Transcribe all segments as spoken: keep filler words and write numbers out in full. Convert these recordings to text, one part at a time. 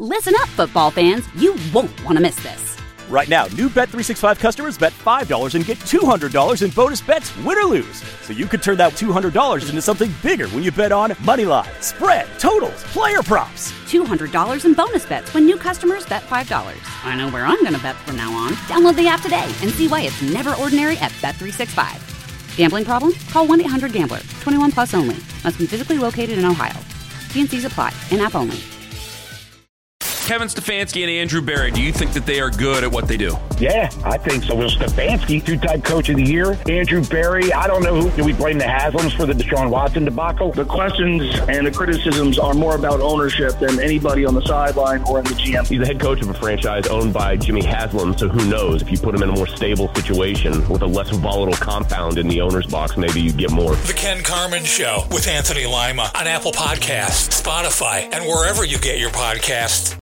Listen up, football fans. You won't want to miss this. Right now, new Bet three sixty-five customers bet five dollars and get two hundred dollars in bonus bets, win or lose. So you could turn that two hundred dollars into something bigger when you bet on money line, spread, totals, player props. two hundred dollars in bonus bets when new customers bet five dollars. I know where I'm going to bet from now on. Download the app today and see why it's never ordinary at Bet three sixty-five. Gambling problem? Call one eight hundred gambler. twenty-one plus only. Must be physically located in Ohio. T and C's apply. In-app only. Kevin Stefanski and Andrew Berry, do you think that they are good at what they do? Yeah, I think so. Well, Stefanski, two-time coach of the year. Andrew Berry, I don't know who. Do we blame the Haslams for the Deshaun Watson debacle? The questions and the criticisms are more about ownership than anybody on the sideline or in the G M. He's the head coach of a franchise owned by Jimmy Haslam, so who knows? If you put him in a more stable situation with a less volatile compound in the owner's box, maybe you get more. The Ken Carman Show with Anthony Lima on Apple Podcasts, Spotify, and wherever you get your podcasts.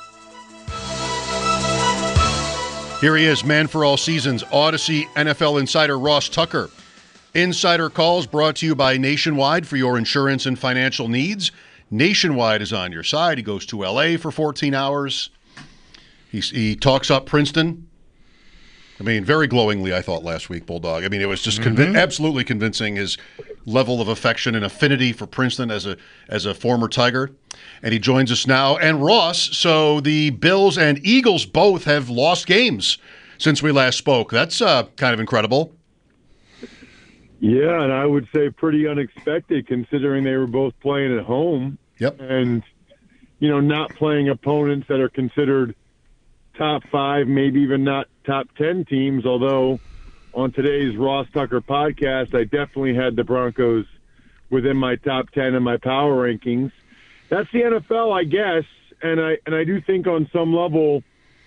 Here he is, man for all seasons, Odyssey N F L insider Ross Tucker. Insider Calls brought to you by Nationwide for your insurance and financial needs. Nationwide is on your side. He goes to L A for fourteen hours. He, he talks up Princeton. I mean, very glowingly, I thought, last week, Bulldog. I mean, it was just convi- mm-hmm. absolutely convincing, his level of affection and affinity for Princeton as a as a former Tiger. And he joins us now. And Ross, so the Bills and Eagles both have lost games since we last spoke. That's uh, kind of incredible. Yeah, and I would say pretty unexpected considering they were both playing at home. Yep. And, you know, not playing opponents that are considered top five, maybe even not top ten teams, although on today's Ross Tucker podcast, I definitely had the Broncos within my top ten in my power rankings. That's the N F L, I guess, and I and I do think on some level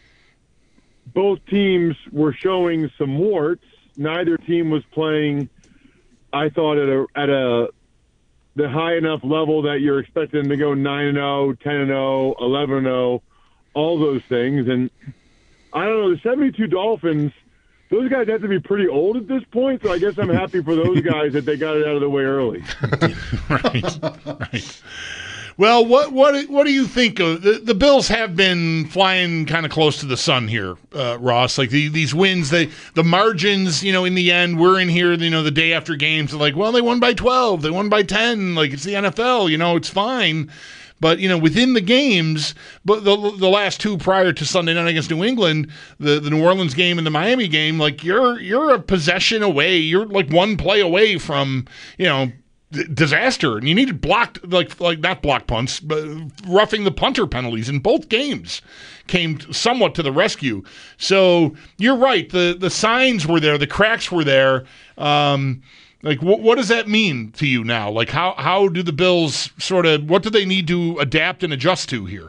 both teams were showing some warts. Neither team was playing, I thought, at a at a the high enough level that you're expecting them to go nine and oh, ten and oh, eleven and oh, all those things. And I don't know, the seventy-two Dolphins, those guys have to be pretty old at this point, so I guess I'm happy for those guys that they got it out of the way early. right, right. Well, what what what do you think of the, the Bills? Have been flying kind of close to the sun here, uh, Ross. Like the, these wins, they the margins. You know, in the end, we're in here. You know, the day after games, they're like, well, they won by twelve, they won by ten. Like, it's the N F L. You know, it's fine. But, you know, within the games, but the the last two prior to Sunday night against New England, the, the New Orleans game and the Miami game, like you're you're a possession away. You're like one play away from, you know, disaster, and you needed blocked, like like not block punts, but roughing the punter penalties in both games came somewhat to the rescue. So you're right, the the signs were there, the cracks were there. Um, like what what does that mean to you now? Like how how do the Bills sort of, what do they need to adapt and adjust to here?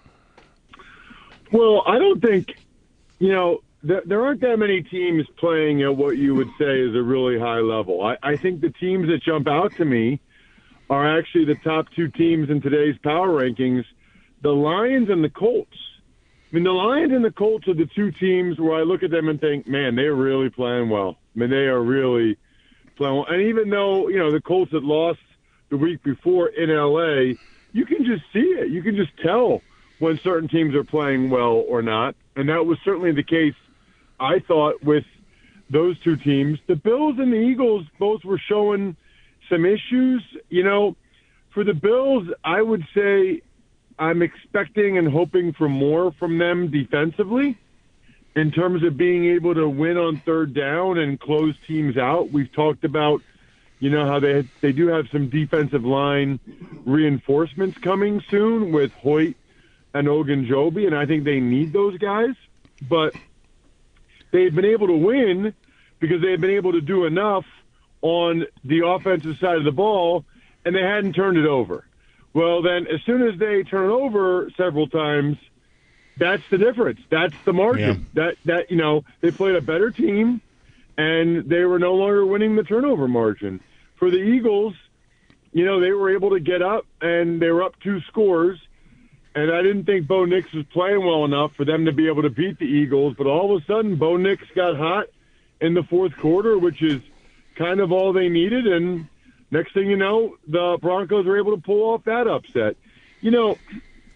Well, I don't think, you know, there aren't that many teams playing at what you would say is a really high level. I, I think the teams that jump out to me are actually the top two teams in today's power rankings, the Lions and the Colts. I mean, the Lions and the Colts are the two teams where I look at them and think, man, they're really playing well. I mean, they are really playing well. And even though, you know, the Colts had lost the week before in L A, you can just see it. You can just tell when certain teams are playing well or not. And that was certainly the case, I thought, with those two teams. The Bills and the Eagles both were showing some issues. You know, for the Bills, I would say I'm expecting and hoping for more from them defensively in terms of being able to win on third down and close teams out. We've talked about, you know, how they they do have some defensive line reinforcements coming soon with Hoyt and Ogunjobi, and I think they need those guys. But they've been able to win because they've been able to do enough on the offensive side of the ball, and they hadn't turned it over. Well, then, as soon as they turn it over several times, that's the difference. That's the margin. Yeah. That that you know, they played a better team, and they were no longer winning the turnover margin. For the Eagles, you know, they were able to get up, and they were up two scores. And I didn't think Bo Nix was playing well enough for them to be able to beat the Eagles. But all of a sudden, Bo Nix got hot in the fourth quarter, which is kind of all they needed. And next thing you know, the Broncos were able to pull off that upset. You know,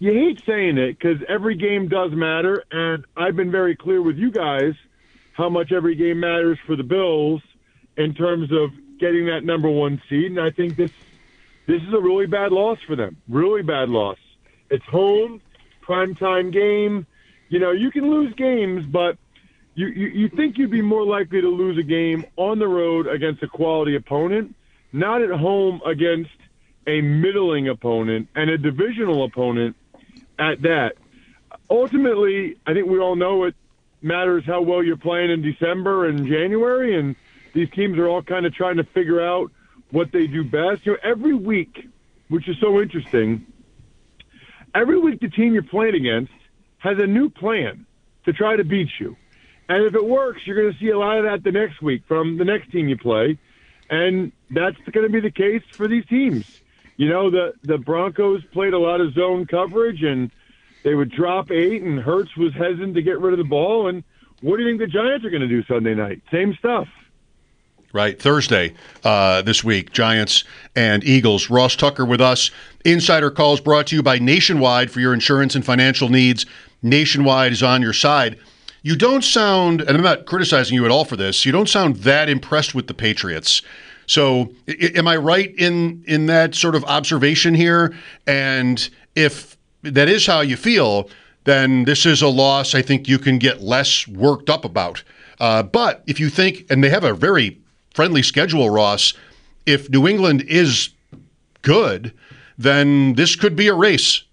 you hate saying it because every game does matter, and I've been very clear with you guys how much every game matters for the Bills in terms of getting that number one seed, and I think this this is a really bad loss for them, really bad loss. It's home, primetime game. You know, you can lose games, but you, you, you think you'd be more likely to lose a game on the road against a quality opponent, not at home against a middling opponent and a divisional opponent at that. Ultimately, I think we all know it matters how well you're playing in December and January, and these teams are all kind of trying to figure out what they do best. You know, every week, which is so interesting, every week the team you're playing against has a new plan to try to beat you. And if it works, you're going to see a lot of that the next week from the next team you play. And that's going to be the case for these teams. You know, the, the Broncos played a lot of zone coverage, and they would drop eight, and Hurts was hesitant to get rid of the ball. And what do you think the Giants are going to do Sunday night? Same stuff. Right, Thursday uh, this week, Giants and Eagles. Ross Tucker with us. Insider Calls brought to you by Nationwide for your insurance and financial needs. Nationwide is on your side. You don't sound, and I'm not criticizing you at all for this, you don't sound that impressed with the Patriots. So I- am I right in, in that sort of observation here? And if that is how you feel, then this is a loss I think you can get less worked up about. Uh, but if you think, and they have a very friendly schedule, Ross, if New England is good, then this could be a race.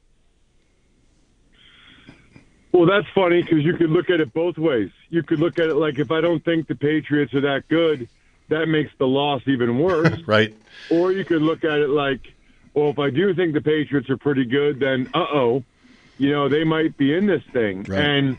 Well, that's funny because you could look at it both ways. You could look at it like, if I don't think the Patriots are that good, that makes the loss even worse. Right. Or you could look at it like, well, if I do think the Patriots are pretty good, then uh-oh, you know, they might be in this thing. Right. And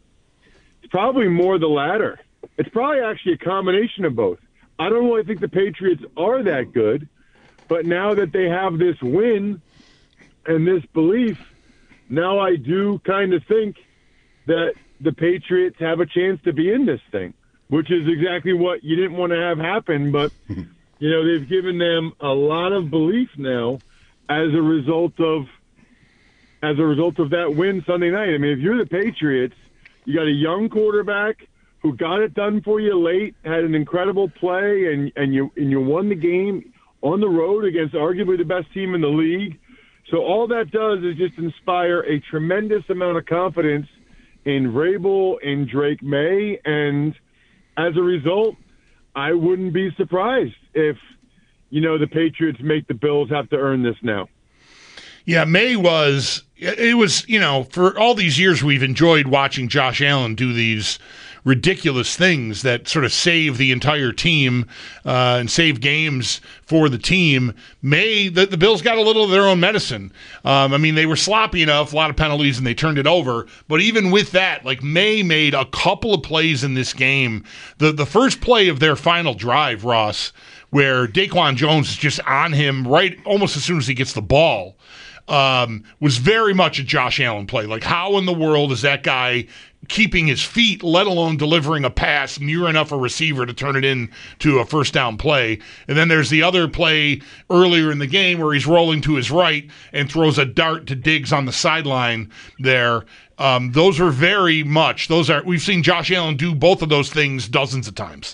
it's probably more the latter. It's probably actually a combination of both. I don't really think the Patriots are that good, but now that they have this win and this belief, now I do kind of think that the Patriots have a chance to be in this thing, which is exactly what you didn't want to have happen. But, you know, they've given them a lot of belief now as a result of as a result of that win Sunday night. I mean, if you're the Patriots, you got a young quarterback who got it done for you late, had an incredible play, and, and you and you won the game on the road against arguably the best team in the league. So all that does is just inspire a tremendous amount of confidence in Vrabel and Drake May, and as a result, I wouldn't be surprised if, you know, the Patriots make the Bills have to earn this now. Yeah, May was, it was, you know, for all these years we've enjoyed watching Josh Allen do these ridiculous things that sort of save the entire team uh, and save games for the team. May, the, the Bills got a little of their own medicine. Um, I mean, they were sloppy enough, a lot of penalties, and they turned it over. But even with that, like, May made a couple of plays in this game. The, the first play of their final drive, Ross, where Daquan Jones is just on him right almost as soon as he gets the ball, um, was very much a Josh Allen play. Like, how in the world is that guy keeping his feet, let alone delivering a pass near enough a receiver to turn it into a first down play? And then there's the other play earlier in the game where he's rolling to his right and throws a dart to Diggs on the sideline there. Um, those are very much, those are, we've seen Josh Allen do both of those things dozens of times.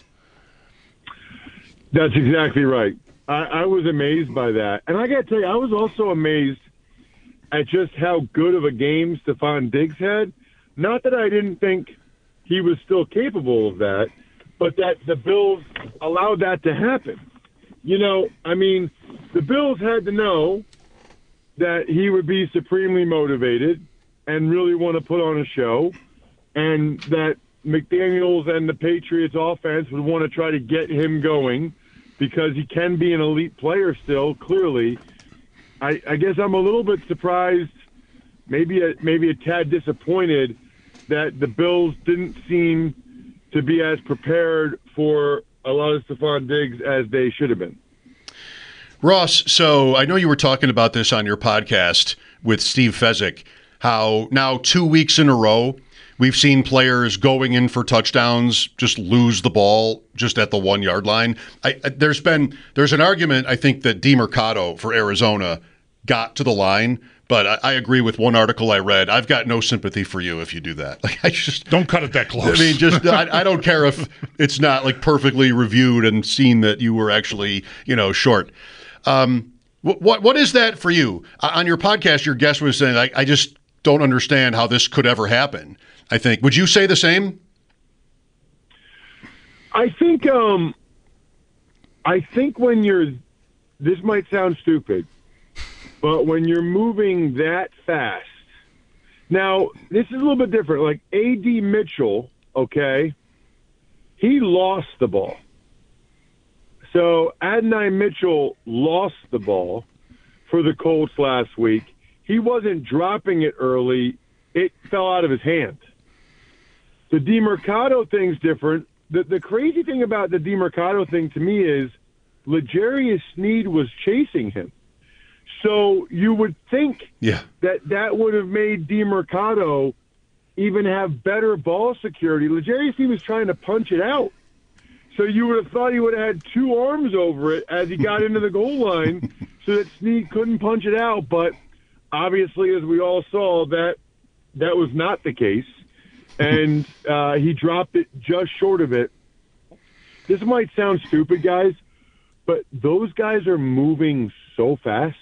That's exactly right. I, I was amazed by that. And I got to tell you, I was also amazed at just how good of a game Stephon Diggs had. Not that I didn't think he was still capable of that, but that the Bills allowed that to happen. You know, I mean, the Bills had to know that he would be supremely motivated and really want to put on a show, and that McDaniels and the Patriots offense would want to try to get him going because he can be an elite player still, clearly. I, I guess I'm a little bit surprised, maybe a, maybe a tad disappointed, that the Bills didn't seem to be as prepared for a lot of Stephon Diggs as they should have been. Ross, so I know you were talking about this on your podcast with Steve Fezzik, how now two weeks in a row we've seen players going in for touchdowns just lose the ball just at the one-yard line. I, I, there's been there's an argument, I think, that DeMercado for Arizona got to the line, But I, I agree with one article I read. I've got no sympathy for you if you do that. Like, I just don't cut it that close. I mean, just I, I don't care if it's not like perfectly reviewed and seen that you were actually, you know, short. Um, what what what is that for you? Uh, on your podcast, your guest was saying, I, I just don't understand how this could ever happen. I think. Would you say the same? I think. Um, I think when you're, this might sound stupid, but when you're moving that fast, now this is a little bit different. Like A D Mitchell, okay, he lost the ball. So Adonai Mitchell lost the ball for the Colts last week. He wasn't dropping it early. It fell out of his hand. The DeMercado thing's different. The, the crazy thing about the DeMercado thing to me is L'Jarius Sneed was chasing him. So you would think yeah. that that would have made DeMercado even have better ball security. L'Jarius Sneed was trying to punch it out. So you would have thought he would have had two arms over it as he got into the goal line so that Sneed couldn't punch it out. But obviously, as we all saw, that that was not the case. And uh, he dropped it just short of it. This might sound stupid, guys, but those guys are moving so fast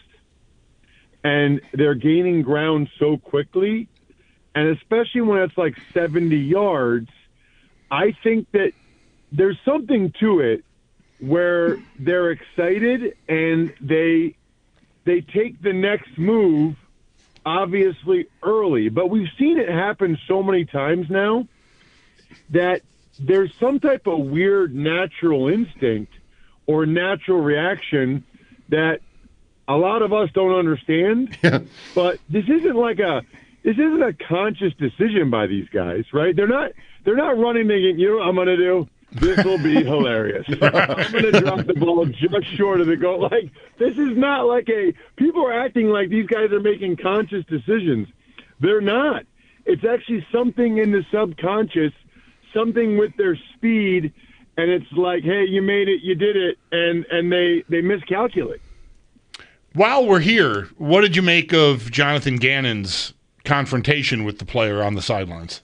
and they're gaining ground so quickly. And especially when it's like seventy yards, I think that there's something to it where they're excited and they they take the next move obviously early. But we've seen it happen so many times now that there's some type of weird natural instinct or natural reaction that a lot of us don't understand. Yeah. But this isn't like a this isn't a conscious decision by these guys, right? They're not they're not running thinking, you know what I'm gonna do? This will be hilarious. I'm going to drop the ball just short of the goal. Like, this is not like a – people are acting like these guys are making conscious decisions. They're not. It's actually something in the subconscious, something with their speed, and it's like, hey, you made it, you did it, and, and they, they miscalculate. While we're here, what did you make of Jonathan Gannon's confrontation with the player on the sidelines?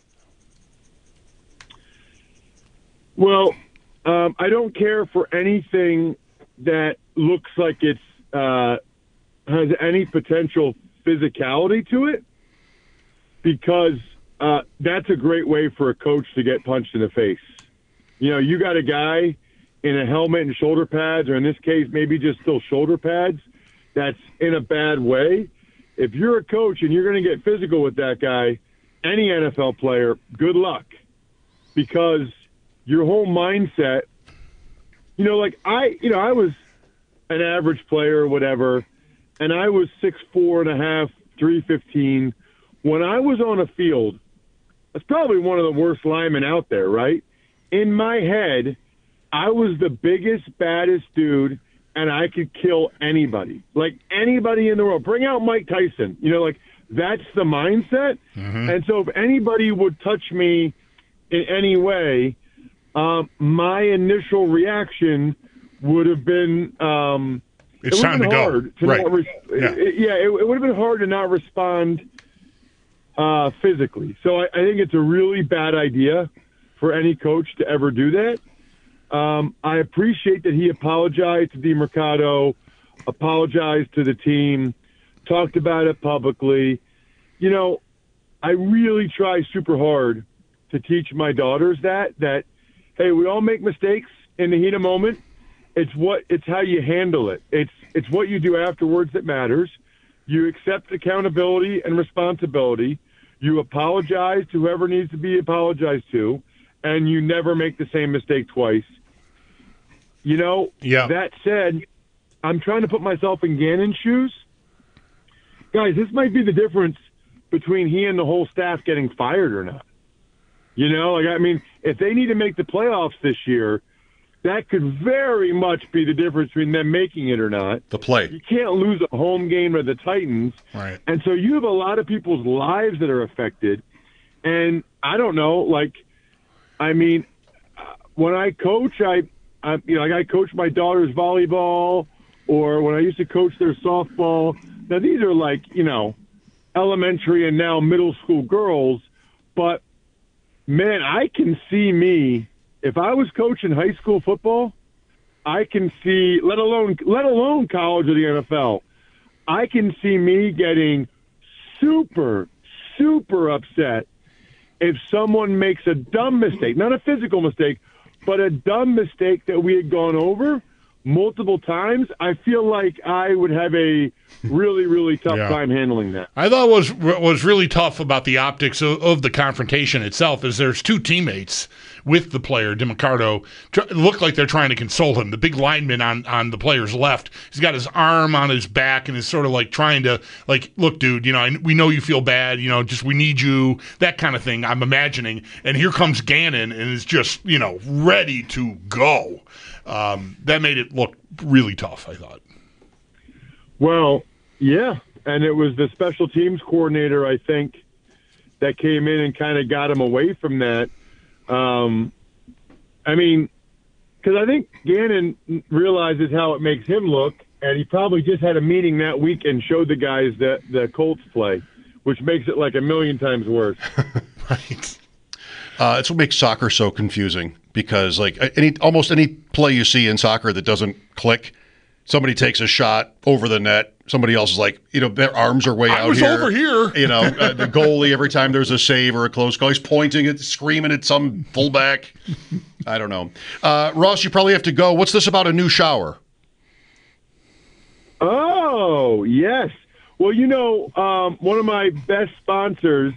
Well, um, I don't care for anything that looks like it's uh, has any potential physicality to it, because uh, that's a great way for a coach to get punched in the face. You know, you got a guy in a helmet and shoulder pads, or in this case, maybe just still shoulder pads, that's in a bad way. If you're a coach and you're going to get physical with that guy, any N F L player, good luck, because your whole mindset, you know, like I, you know, I was an average player or whatever, and I was six four and a half, three fifteen. When I was on a field, that's probably one of the worst linemen out there, right? In my head, I was the biggest, baddest dude, and I could kill anybody, like anybody in the world. Bring out Mike Tyson. You know, like that's the mindset. Mm-hmm. And so if anybody would touch me in any way, Um, my initial reaction would have been um, it's it time been to hard go. To right. not re- yeah, it, yeah it, it would have been hard to not respond uh, physically. So I, I think it's a really bad idea for any coach to ever do that. Um, I appreciate that he apologized to DeMercado, apologized to the team, talked about it publicly. You know, I really try super hard to teach my daughters that that. Hey, we all make mistakes in the heat of moment. It's what it's how you handle it. It's it's what you do afterwards that matters. You accept accountability and responsibility. You apologize to whoever needs to be apologized to, and you never make the same mistake twice. You know, yeah. That said, I'm trying to put myself in Gannon's shoes. Guys, this might be the difference between he and the whole staff getting fired or not. You know, like, I mean, if they need to make the playoffs this year, that could very much be the difference between them making it or not. The play. You can't lose a home game to the Titans. Right. And so you have a lot of people's lives that are affected. And I don't know, like, I mean, when I coach, I, I you know, like I coach my daughter's volleyball, or when I used to coach their softball. Now, these are like, you know, elementary and now middle school girls, but man, I can see me, if I was coaching high school football, I can see, let alone let alone college or the N F L, I can see me getting super, super upset if someone makes a dumb mistake, not a physical mistake, but a dumb mistake that we had gone over multiple times. I feel like I would have a really, really tough Yeah. time handling that. I thought was was really tough about the optics of, of the confrontation itself is there's two teammates with the player, DeMarcado, tr- look like they're trying to console him. The big lineman on, on the player's left, he's got his arm on his back and is sort of like trying to, like, look, dude, you know, I, we know you feel bad, you know, just we need you, that kind of thing, I'm imagining. And here comes Gannon and is just, you know, ready to go. Um, that made it look really tough, I thought. Well, yeah, and it was the special teams coordinator, I think, that came in and kind of got him away from that. Um, I mean, because I think Gannon realizes how it makes him look, and he probably just had a meeting that week and showed the guys that the Colts play, which makes it like a million times worse. Right. Uh, it's what makes soccer so confusing because, like, any almost any play you see in soccer that doesn't click, somebody takes a shot over the net. Somebody else is like, you know, their arms are way I out was here. over here. You know, uh, the goalie, every time there's a save or a close call, he's pointing at, screaming at some fullback. I don't know. Uh, Ross, you probably have to go. What's this about a new shower? Oh, yes. Well, you know, um, one of my best sponsors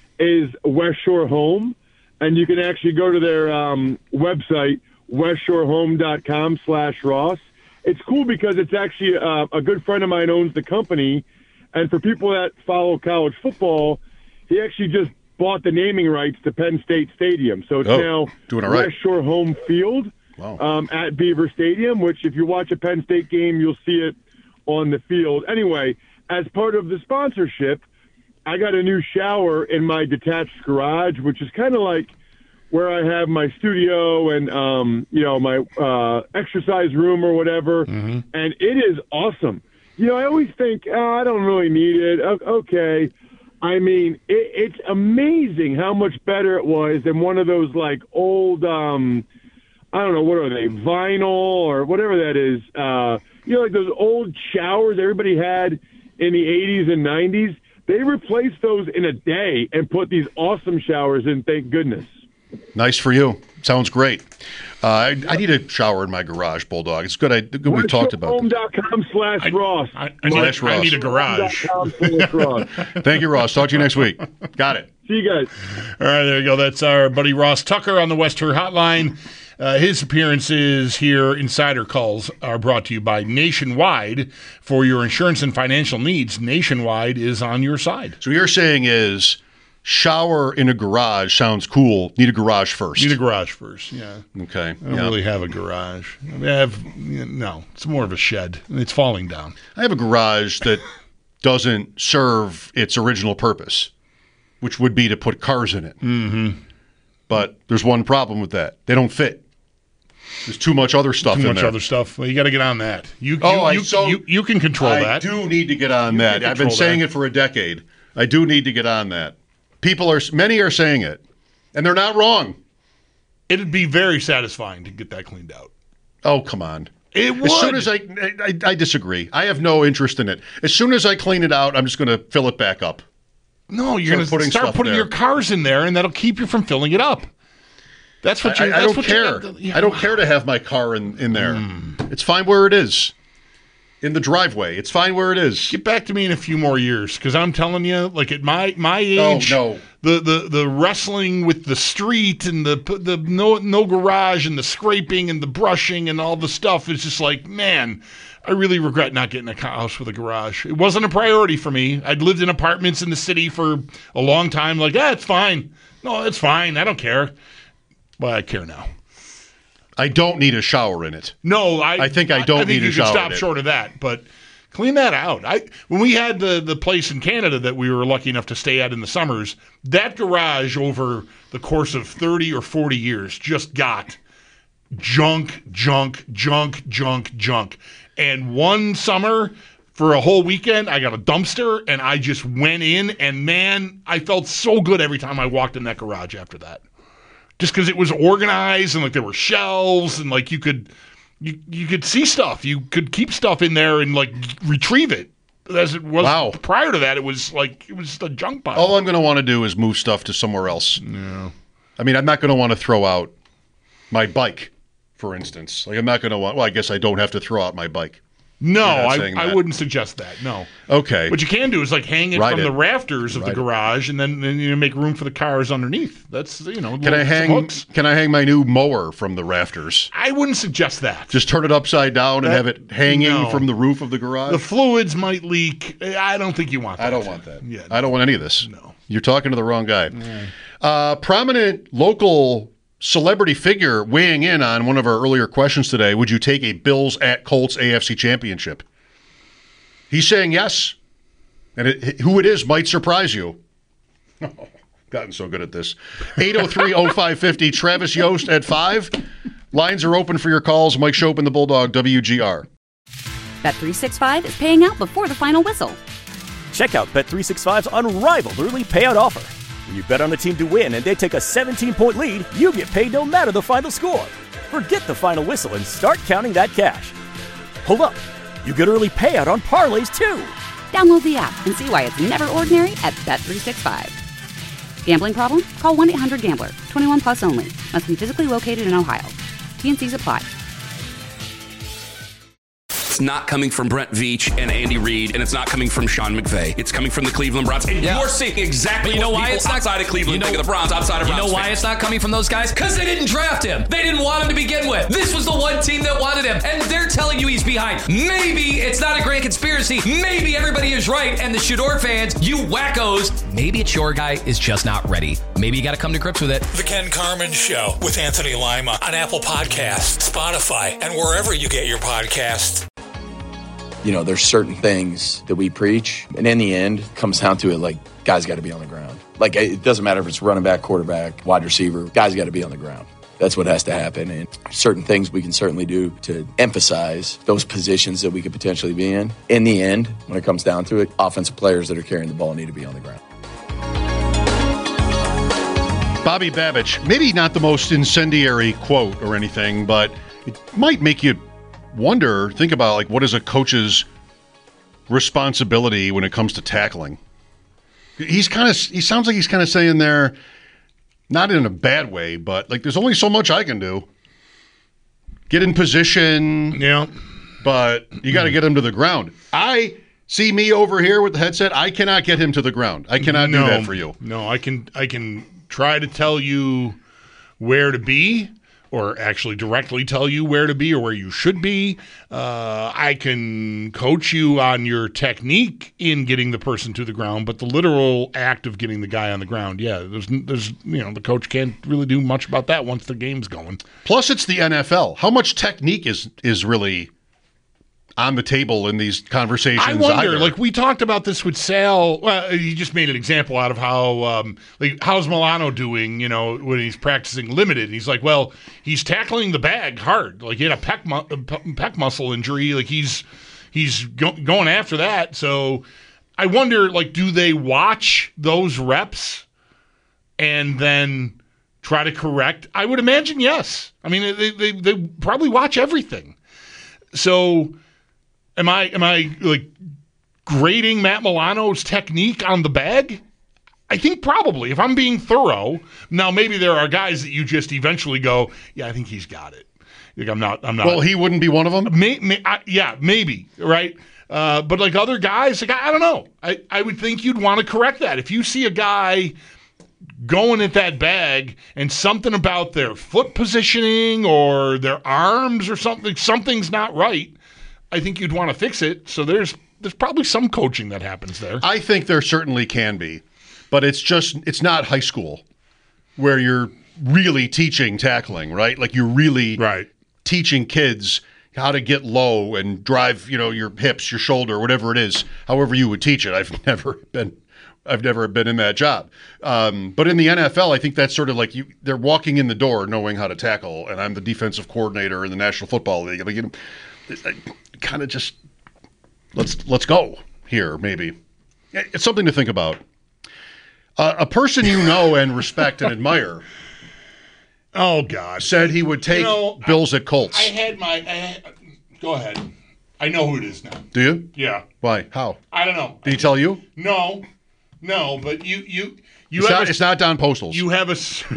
is West Shore Home, and you can actually go to their um, website, westshorehome.com slash Ross. It's cool because it's actually uh, a good friend of mine owns the company, and for people that follow college football, he actually just bought the naming rights to Penn State Stadium. So it's Oh, now doing it right. West Shore Home Field Wow. um, at Beaver Stadium, which if you watch a Penn State game, you'll see it on the field. Anyway, as part of the sponsorship, I got a new shower in my detached garage, which is kind of like where I have my studio and, um, you know, my uh, exercise room or whatever, Mm-hmm. and it is awesome. You know, I always think, oh, I don't really need it. O- okay. I mean, it, it's amazing how much better it was than one of those, like, old, um, I don't know, what are they, vinyl or whatever that is. Uh, you know, like those old showers everybody had in the eighties and nineties. They replaced those in a day and put these awesome showers in, thank goodness. Nice for you. Sounds great. Uh, I, I need a shower in my garage, Bulldog. It's good. I good we've talked about this. Home.com slash Ross. I, I, need, Slash I Ross. need a garage. All Thank you, Ross. Talk to you next week. Got it. See you guys. right, there you go. That's our buddy Ross Tucker on the West Her Hotline. Uh, his appearances here, Insider Calls, are brought to you by Nationwide. For your insurance and financial needs, Nationwide is on your side. So what you're saying is shower in a garage sounds cool. Need a garage first. Need a garage first, yeah. Okay. I don't yeah. really have a garage. I, mean, I have, no, it's more of a shed. It's falling down. I have a garage that doesn't serve its original purpose, which would be to put cars in it. Mm-hmm. But there's one problem with that. They don't fit. There's too much other stuff Too in much there. other stuff. Well, you got to get on that. You, Oh, you, I you, so- you, you can control I that. do need to get on You that. can I've been control saying that. it for a decade. I do need to get on that. People are, many are saying it, and they're not wrong. It'd be very satisfying to get that cleaned out. Oh, come on. It would. As soon as I, I, I disagree. I have no interest in it. As soon as I clean it out, I'm just going to fill it back up. No, you're going to putting start stuff putting there. your cars in there, and that'll keep you from filling it up. That's what I, you. I that's don't what care. You, yeah, I don't wow. care to have my car in, in there. Mm. It's fine where it is. In the driveway. It's fine where it is. Get back to me in a few more years, because I'm telling you, like at my my age, Oh, no. the, the the wrestling with the street and the the no no garage and the scraping and the brushing and all the stuff is just like, man, I really regret not getting a house with a garage. It wasn't a priority for me. I'd lived in apartments in the city for a long time. Like, ah, it's fine. No, it's fine. I don't care. Well, I care now. I don't need a shower in it. No, I. I think I don't I think need you a can shower stop in it. short of that, but clean that out. I when we had the the place in Canada that we were lucky enough to stay at in the summers, that garage over the course of thirty or forty years just got junk, junk, junk, junk, junk. And one summer, for a whole weekend. I got a dumpster, and I just went in, and man, I felt so good every time I walked in that garage after that. Just because it was organized, and like there were shelves, and like you could you you could see stuff. You could keep stuff in there and like retrieve it. As it was wow. prior to that, it was like it was the junk pile. All I'm going to want to do is move stuff to somewhere else. Yeah. I mean, I'm not going to want to throw out my bike, for instance. Like, I'm not going to want. Well, I guess I don't have to throw out my bike. No, I, I wouldn't suggest that. No. Okay. What you can do is like hang it Ride from it. the rafters of Ride the garage, and then, then you know, make room for the cars underneath. That's you know. Can I hang? Hooks. Can I hang my new mower from the rafters? I wouldn't suggest that. Just turn it upside down and That- have it hanging no. from the roof of the garage. The fluids might leak. I don't think you want that. I don't want that. Yeah. I don't want any of this. No. You're talking to the wrong guy. Uh, prominent local celebrity figure weighing in on one of our earlier questions today. Would you take a Bills at Colts A F C championship? He's saying yes. And it, who it is might surprise you. Oh, gotten so good at this. eight oh three oh five fifty, Travis Yost at five. Lines are open for your calls. Mike Shope and the Bulldog, W G R. Bet three sixty-five is paying out before the final whistle. Check out Bet three sixty-five's unrivaled early payout offer. When you bet on a team to win and they take a seventeen-point lead, you get paid no matter the final score. Forget the final whistle and start counting that cash. Hold up. You get early payout on parlays, too. Download the app and see why it's never ordinary at Bet three sixty-five. Gambling problem? Call one eight hundred gambler. twenty-one plus only. Must be physically located in Ohio. T N Cs apply. It's not coming from Brent Veach and Andy Reid, and it's not coming from Sean McVay. It's coming from the Cleveland Browns. And Yeah. you're seeing exactly But you know what why people it's not- outside of Cleveland you know- think of the Browns, outside of You Browns know why fans. it's not coming from those guys? Because they didn't draft him. They didn't want him to begin with. This was the one team that wanted him, and they're telling you he's behind. Maybe it's not a grand conspiracy. Maybe everybody is right, and the Shador fans, you wackos, maybe it's your guy is just not ready. Maybe you got to come to grips with it. The Ken Carmen Show with Anthony Lima on Apple Podcasts, Spotify, and wherever you get your podcasts. You know, there's certain things that we preach, and in the end, it comes down to it, like, guys got to be on the ground. Like, it doesn't matter if it's running back, quarterback, wide receiver, guys got to be on the ground. That's what has to happen, and certain things we can certainly do to emphasize those positions that we could potentially be in. In the end, when it comes down to it, offensive players that are carrying the ball need to be on the ground. Bobby Babich, maybe not the most incendiary quote or anything, but it might make you wonder, think about, like, what is a coach's responsibility when it comes to tackling? He's kind of, he sounds like he's kind of saying there, not in a bad way, but like, there's only so much I can do. Get in position. Yeah. But you got to get him to the ground. I see me over here with the headset. I cannot get him to the ground. I cannot no, do that for you. No, I can I can try to tell you where to be, or actually directly tell you where to be or where you should be. Uh, I can coach you on your technique in getting the person to the ground, but the literal act of getting the guy on the ground, yeah, there's, there's, you know, the coach can't really do much about that once the game's going. Plus, it's the N F L. How much technique is is really on the table in these conversations? I wonder, either? like we talked about this with Sal. Well, he just made an example out of how, um, like, how's Milano doing, you know, when he's practicing limited. And he's like, well, he's tackling the bag hard. Like, he had a pec, mu- a pec muscle injury. Like, he's he's go- going after that. So I wonder, like, do they watch those reps and then try to correct? I would imagine yes. I mean, they they, they probably watch everything. So Am I am I like grading Matt Milano's technique on the bag? I think probably. If I'm being thorough, now maybe there are guys that you just eventually go, yeah, I think he's got it. Like, I'm not. I'm not. Well, he wouldn't be one of them. May, may, I, yeah, maybe right. Uh, but like other guys, like I, I don't know. I, I would think you'd want to correct that if you see a guy going at that bag and something about their foot positioning or their arms or something, something's not right. I think you'd want to fix it. So there's there's probably some coaching that happens there. I think there certainly can be, but it's just it's not high school where you're really teaching tackling, right? Like you're really right. teaching kids how to get low and drive, you know, your hips, your shoulder, whatever it is, however you would teach it. I've never been I've never been in that job. Um, but in the N F L, I think that's sort of like you they're walking in the door knowing how to tackle, and I'm the defensive coordinator in the National Football League. Like, you know, kind of just let's let's go here. Maybe it's something to think about. Uh, a person you know and respect and admire. Oh God! Said he would take you know, Bills I, at Colts. I had my. I had, go ahead. I know who it is now. Do you? Yeah. Why? How? I don't know. Did he tell you? No, no. But you, you, you. It's, have not, a, it's not Don Postles. You have a.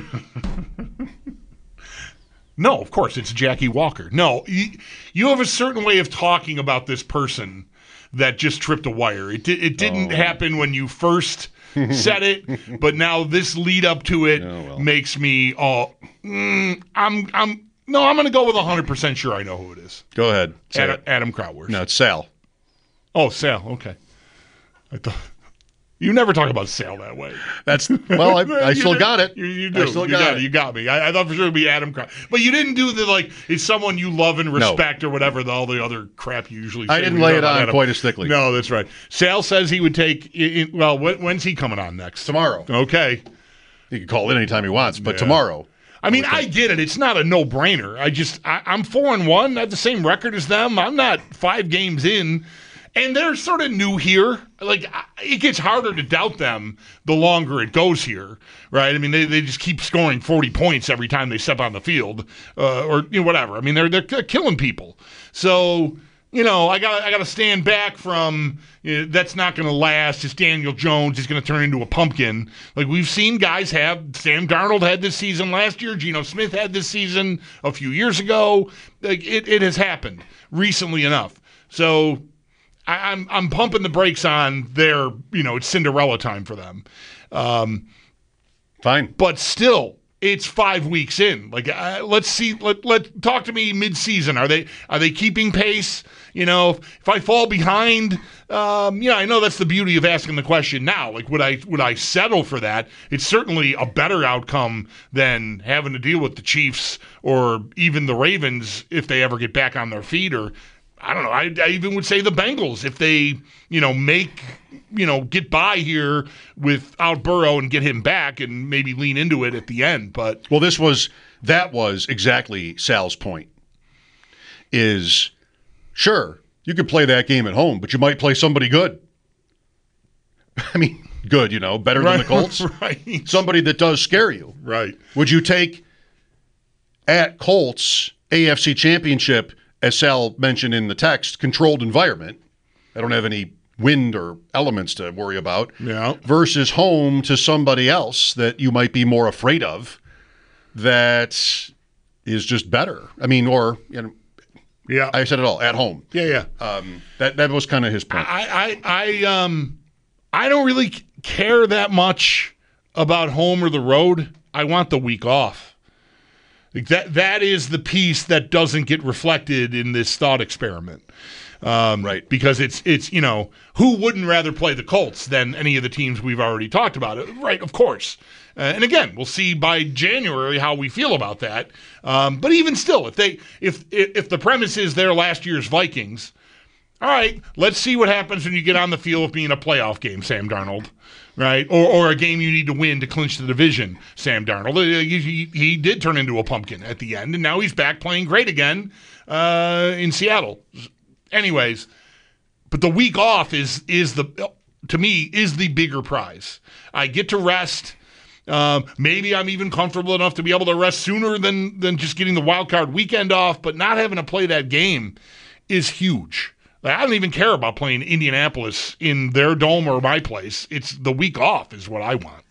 No, of course it's Jackie Walker. No, you, you have a certain way of talking about this person that just tripped a wire. It di- it didn't Oh. happen when you first said it, but now this lead up to it Oh, well. makes me all. Mm, I'm I'm no, I'm going to go with one hundred percent sure I know who it is. Go ahead. Say Adam, it. Adam Krautwurst. No, it's Sal. Oh, Sal. Okay. I thought you never talk about Sal that way. That's well, I, I You still do. got it. You, you do. I still you got, got it. it. You got me. I, I thought for sure it'd be Adam Kraut, but you didn't do the like. It's someone you love and respect, or whatever. The, all the other crap you usually. say I didn't when you lay talk it about on Adam. quite as thickly. No, that's right. Sal says he would take. In, well, when, when's he coming on next? Tomorrow. Okay. He can call in anytime he wants, but Yeah. tomorrow. I mean, I get it. It's not a no-brainer. I just, I, I'm four and one. I have the same record as them. I'm not five games in, and they're sort of new here. Like, I, it gets harder to doubt them the longer it goes here, right? I mean, they, they just keep scoring forty points every time they step on the field, uh, or you know, whatever. I mean, they're they're killing people. So, you know, I got I got to stand back from you know, that's not going to last. It's Daniel Jones. He's going to turn into a pumpkin. Like we've seen guys have. Sam Darnold had this season last year. Geno Smith had this season a few years ago. Like it, it has happened recently enough. So I, I'm I'm pumping the brakes on their. You know, it's Cinderella time for them. Um, Fine, but still. It's five weeks in. Like, uh, let's see. Let let talk to me mid-season. Are they are they keeping pace? You know, if, if I fall behind, um, yeah, I know that's the beauty of asking the question now. Like, would I would I settle for that? It's certainly a better outcome than having to deal with the Chiefs or even the Ravens if they ever get back on their feet. Or I don't know. I, I even would say the Bengals if they you know make. you know, get by here without Burrow and get him back and maybe lean into it at the end. But well, this was that was exactly Sal's point. Is sure you could play that game at home, but you might play somebody good. I mean, good, you know, better right, than the Colts. Right. Somebody that does scare you. Right. Would you take at Colts A F C Championship, as Sal mentioned in the text, controlled environment? I don't have any wind or elements to worry about. Yeah. Versus home to somebody else that you might be more afraid of that is just better. I mean, or, you know, yeah, I said it all, at home. Yeah, yeah. Um, that, that was kind of his point. I, I, I, um, I don't really care that much about home or the road. I want the week off. Like that, that is the piece that doesn't get reflected in this thought experiment. Um, right. Because it's, it's you know, who wouldn't rather play the Colts than any of the teams we've already talked about? It? Right, of course. Uh, and again, we'll see by January how we feel about that. Um, but even still, if they if if the premise is they're last year's Vikings, all right, let's see what happens when you get on the field of being a playoff game, Sam Darnold, right? Or or a game you need to win to clinch the division, Sam Darnold. He, he, he did turn into a pumpkin at the end, and now he's back playing great again uh, in Seattle. Anyways, but the week off is is the to me is the bigger prize. I get to rest. Um, maybe I'm even comfortable enough to be able to rest sooner than than just getting the wild card weekend off. But not having to play that game is huge. Like, I don't even care about playing Indianapolis in their dome or my place. It's the week off is what I want.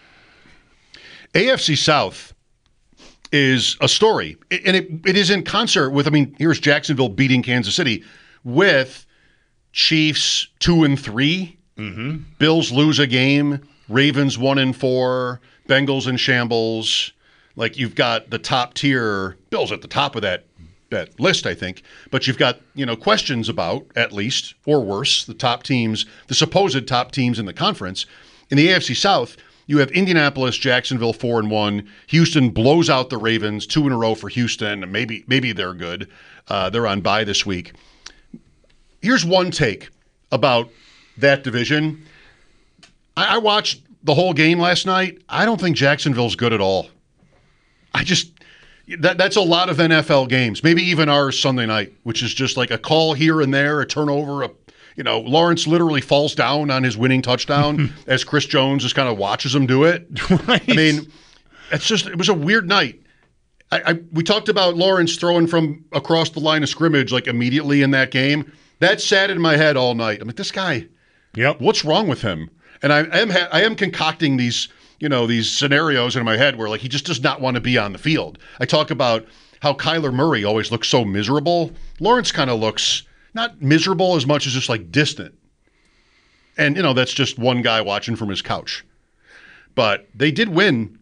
A F C South is a story, and it, it is in concert with, I mean, here's Jacksonville beating Kansas City with Chiefs two and three, mm-hmm. Bills lose a game, Ravens one and four, Bengals in shambles. Like, you've got the top tier, Bills at the top of that that list, I think, but you've got, you know, questions about, at least, or worse, the top teams, the supposed top teams in the conference. In the A F C South, you have Indianapolis, Jacksonville four and one. Houston blows out the Ravens, two in a row for Houston. Maybe maybe they're good. Uh, they're on bye this week. Here's one take about that division. I, I watched the whole game last night. I don't think Jacksonville's good at all. I just that that's a lot of N F L games. Maybe even ours Sunday night, which is just like a call here and there, a turnover. A, You know, Lawrence literally falls down on his winning touchdown as Chris Jones just kind of watches him do it. Right. I mean, it's just, it was a weird night. I, I we talked about Lawrence throwing from across the line of scrimmage like immediately in that game. That sat in my head all night. I'm like, this guy, yep. What's wrong with him? And I, I am ha- I am concocting these, you know, these scenarios in my head where like he just does not want to be on the field. I talk about how Kyler Murray always looks so miserable. Lawrence kind of looks not miserable as much as just like distant. And, you know, that's just one guy watching from his couch. But they did win.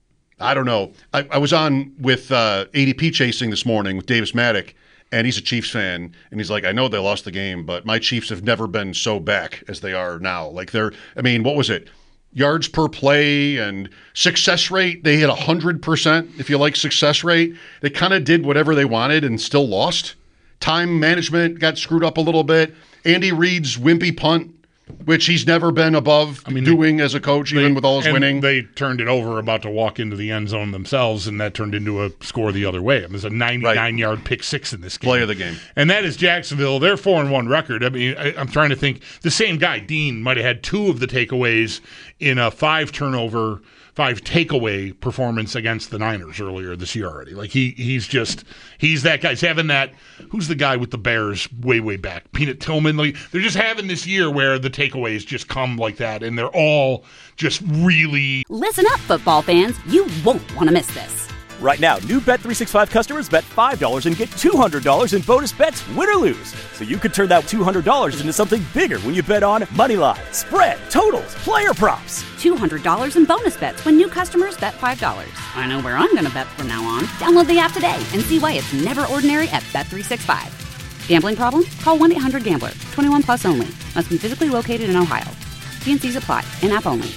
I don't know. I, I was on with uh, A D P Chasing this morning with Davis Maddock, and he's a Chiefs fan. And he's like, I know they lost the game, but my Chiefs have never been so back as they are now. Like they're, I mean, what was it? Yards per play and success rate. They hit one hundred percent, if you like success rate. They kind of did whatever they wanted and still lost. Time management got screwed up a little bit. Andy Reid's wimpy punt, which he's never been above I mean, doing they, as a coach, even they, with all his winning. They turned it over about to walk into the end zone themselves, and that turned into a score the other way. It was a ninety-nine-yard right. pick six in this game. Play of the game. And that is Jacksonville. They're four and one record. I mean, I, I'm trying to think. The same guy, Dean, might have had two of the takeaways in a five-turnover, five-takeaway performance against the Niners earlier this year already. Like, he he's just – he's that guy. He's having that – who's the guy with the Bears way, way back? Peanut Tillman. Like, they're just having this year where the takeaways just come like that, and they're all just really – Listen up, football fans. You won't want to miss this. Right now, new Bet three sixty-five customers bet five dollars and get two hundred dollars in bonus bets, win or lose. So you could turn that two hundred dollars into something bigger when you bet on moneyline, spread, totals, player props. two hundred dollars in bonus bets when new customers bet five dollars. I know where I'm going to bet from now on. Download the app today and see why it's never ordinary at Bet three sixty-five. Gambling problem? Call one eight hundred gambler. twenty-one plus only. Must be physically located in Ohio. T and C's apply. In-app only.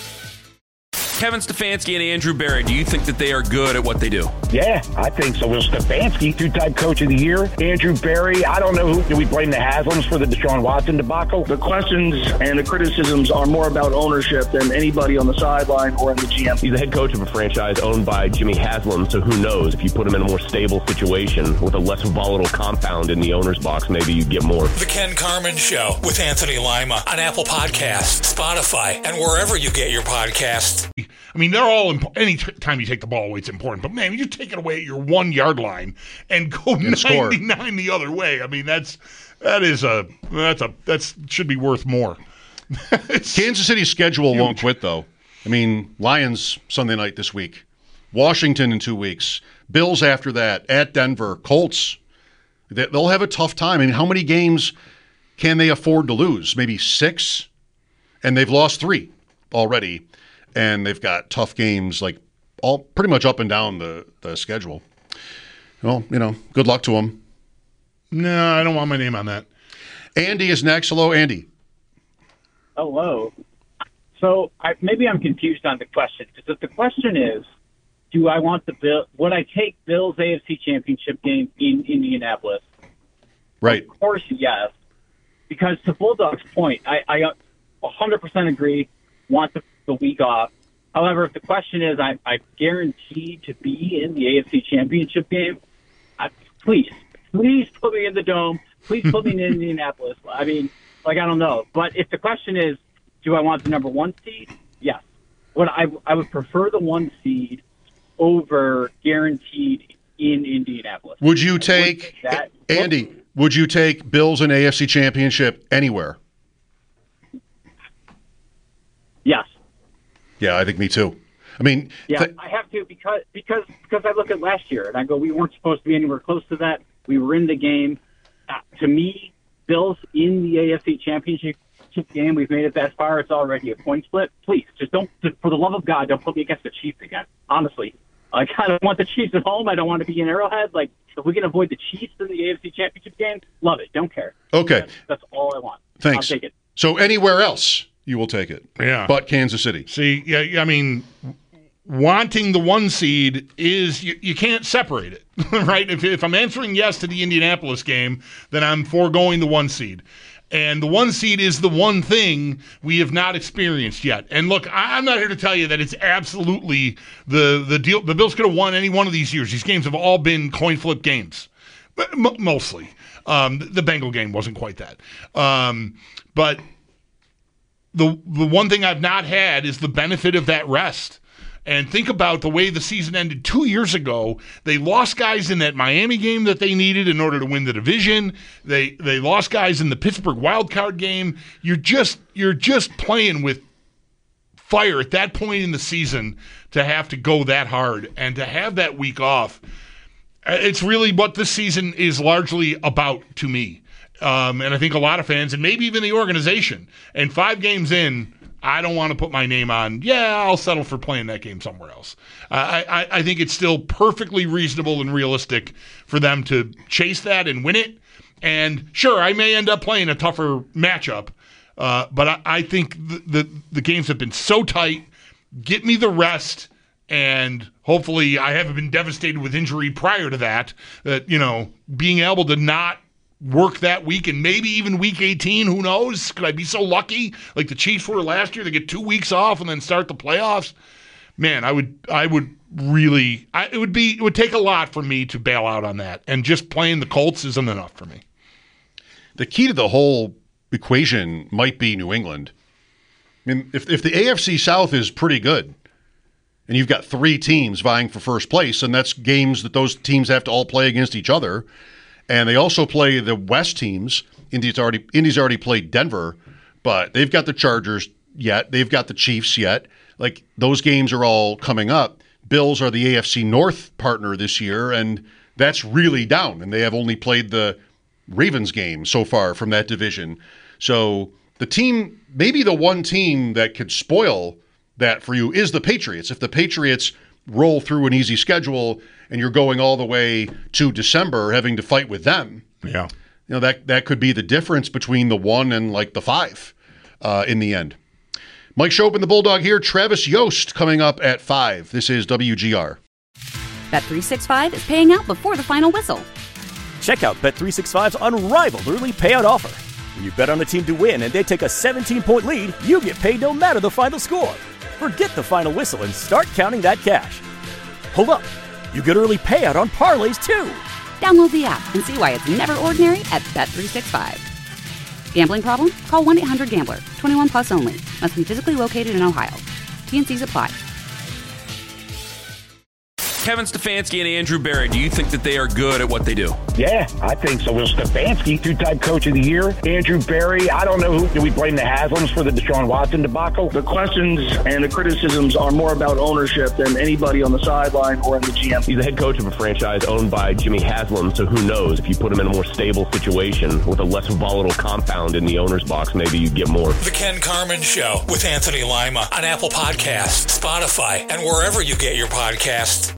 Kevin Stefanski and Andrew Berry, do you think that they are good at what they do? Yeah, I think so. Will Stefanski, two-time coach of the year. Andrew Berry, I don't know who. Do we blame the Haslams for the Deshaun Watson debacle? The questions and the criticisms are more about ownership than anybody on the sideline or in the G M. He's the head coach of a franchise owned by Jimmy Haslam, so who knows? If you put him in a more stable situation with a less volatile compound in the owner's box, maybe you get more. The Ken Carman Show with Anthony Lima on Apple Podcasts, Spotify, and wherever you get your podcasts. I mean, they're all imp- any t- time you take the ball away, it's important. But man, you take it away at your one yard line and go and ninety-nine score. The other way. I mean, that's that is a that's a that's should be worth more. Kansas City's schedule huge. Won't quit though. I mean, Lions Sunday night this week, Washington in two weeks, Bills after that, at Denver, Colts. They'll have a tough time. I mean, how many games can they afford to lose? Maybe six, and they've lost three already. And they've got tough games, like all pretty much up and down the, the schedule. Well, you know, good luck to them. No, I don't want my name on that. Andy is next. Hello, Andy. Hello. So I, maybe I'm confused on the question. Because if the question is, do I want the Bill? Would I take Bills A F C Championship game in Indianapolis? Right. Of course, yes. Because to Bulldog's point, I, I one hundred percent agree. Want the the week off. However, if the question is, I, I'm guaranteed to be in the A F C Championship game, I, please, please put me in the Dome. Please put me in Indianapolis. I mean, like, I don't know. But if the question is, do I want the number one seed? Yes. What I, I would prefer the one seed over guaranteed in Indianapolis. Would you take, that. Andy, would you take Bills and A F C Championship anywhere? Yes. Yeah, I think me too. I mean, yeah, th- I have to because because because I look at last year and I go, we weren't supposed to be anywhere close to that. We were in the game. Uh, to me, Bills in the A F C Championship game, we've made it that far. It's already a coin split. Please, just don't, just for the love of God, don't put me against the Chiefs again. Honestly, like, I don't want the Chiefs at home. I don't want to be in Arrowhead. Like, if we can avoid the Chiefs in the A F C Championship game, love it. Don't care. Okay, that's, that's all I want. Thanks. I'll take it. So anywhere else, you will take it. Yeah. But Kansas City. See, yeah, I mean, wanting the one seed is, you, you can't separate it, right? If, if I'm answering yes to the Indianapolis game, then I'm foregoing the one seed. And the one seed is the one thing we have not experienced yet. And look, I, I'm not here to tell you that it's absolutely the, the deal. The Bills could have won any one of these years. These games have all been coin flip games. M- mostly. Um, the Bengal game wasn't quite that. Um, but the the one thing I've not had is the benefit of that rest. And think about the way the season ended two years ago. They lost guys in that Miami game that they needed in order to win the division. They they lost guys in the Pittsburgh wildcard game. You're just you're just playing with fire at that point in the season to have to go that hard and to have that week off. It's really what this season is largely about to me. Um, and I think a lot of fans, and maybe even the organization, and five games in, I don't want to put my name on, yeah, I'll settle for playing that game somewhere else. Uh, I, I think it's still perfectly reasonable and realistic for them to chase that and win it. And sure, I may end up playing a tougher matchup, uh, but I, I think the, the, the games have been so tight. Get me the rest. And hopefully I haven't been devastated with injury prior to that, that, you know, being able to not work that week and maybe even week eighteen, who knows? Could I be so lucky like the Chiefs were last year? They get two weeks off and then start the playoffs. Man, I would I would really I, it would be it would take a lot for me to bail out on that. And just playing the Colts isn't enough for me. The key to the whole equation might be New England. I mean, if if the A F C South is pretty good, and you've got three teams vying for first place, and that's games that those teams have to all play against each other. And they also play the West teams. Indy's already Indy's already played Denver, but they've got the Chargers yet. They've got the Chiefs yet. Like, those games are all coming up. Bills are the A F C North partner this year, and that's really down. And they have only played the Ravens game so far from that division. So the team, maybe the one team that could spoil that for you is the Patriots. If the Patriots roll through an easy schedule and you're going all the way to December having to fight with them, yeah, you know, that that could be the difference between the one and like the five uh, in the end. Mike Schopp and the Bulldog here. Travis Yost coming up at five. This is W G R. Bet three sixty-five is paying out before the final whistle. Check out Bet three sixty-five's unrivaled early payout offer. When you bet on a team to win and they take a seventeen-point lead, you get paid no matter the final score. Forget the final whistle and start counting that cash. Hold up. You get early payout on parlays, too. Download the app and see why it's never ordinary at Bet three sixty-five. Gambling problem? Call one eight hundred gambler. twenty-one plus only. Must be physically located in Ohio. T N Cs apply. Kevin Stefanski and Andrew Berry, do you think that they are good at what they do? Yeah, I think so. Will Stefanski, two-time coach of the year. Andrew Berry, I don't know who. Do we blame the Haslams for the Deshaun Watson debacle? The questions and the criticisms are more about ownership than anybody on the sideline or in the G M. He's the head coach of a franchise owned by Jimmy Haslam, so who knows? If you put him in a more stable situation with a less volatile compound in the owner's box, maybe you get more. The Ken Carman Show with Anthony Lima on Apple Podcasts, Spotify, and wherever you get your podcasts.